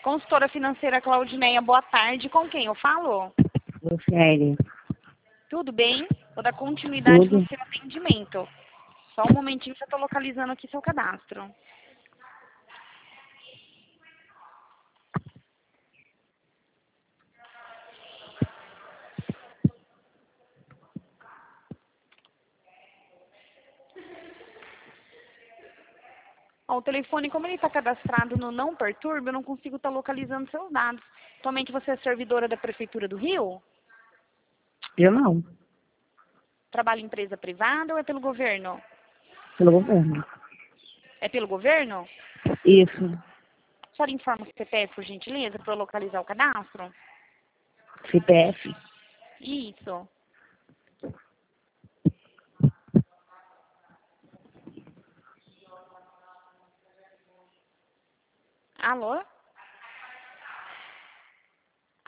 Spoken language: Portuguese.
Consultora financeira Claudineia, boa tarde. Com quem eu falo? Sério. Tudo bem? Vou dar continuidade Tudo. no seu atendimento. Só um momentinho que eu estou localizando aqui seu cadastro. Ó, o telefone, como ele está cadastrado no Não Perturbe, eu não consigo estar localizando seus dados. Atualmente você é servidora da Prefeitura do Rio? Eu não. Trabalha em empresa privada ou é pelo governo? Pelo governo. É pelo governo? Isso. A senhora informa o CPF, por gentileza, para eu localizar o cadastro? CPF. Isso. Alô?